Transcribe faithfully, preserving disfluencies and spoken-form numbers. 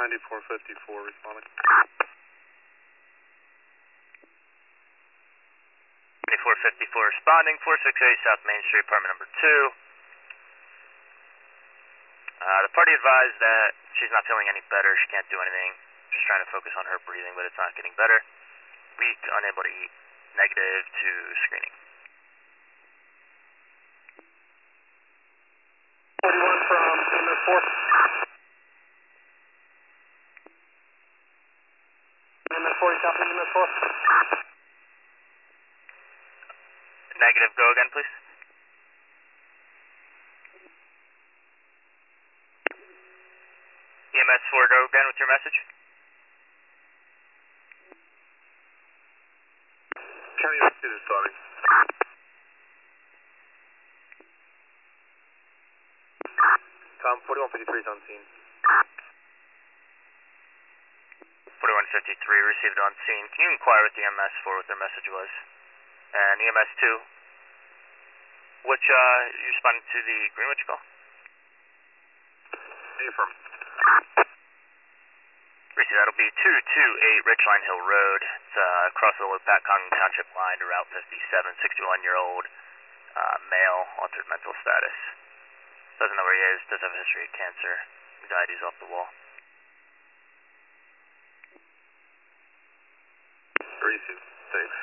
ninety-four fifty-four responding. ninety-four fifty-four responding, four six eight South Main Street, apartment number two. Uh, the party advised that she's not feeling any better, she can't do anything. She's trying to focus on her breathing, but it's not getting better. Weak, unable to eat, negative to screening. forty-one from E M S four. E M S four, you copy E M S four? Negative, go again, please. E M S four, go again with your message. County Rescue responding. Tom, forty-one fifty-three is on scene. forty-one fifty-three received on scene. Can you inquire with E M S four what their message was? And E M S two, which, uh, you responded to the Greenwich call? Affirm. Receive, that'll be two two eight Richline Hill Road. It's uh, across the Patcong Township line to Route fifty-seven, sixty-one-year-old uh, male, altered mental status. Doesn't know where he is, does have a history of cancer. Anxiety's off the wall. Receive. Thanks.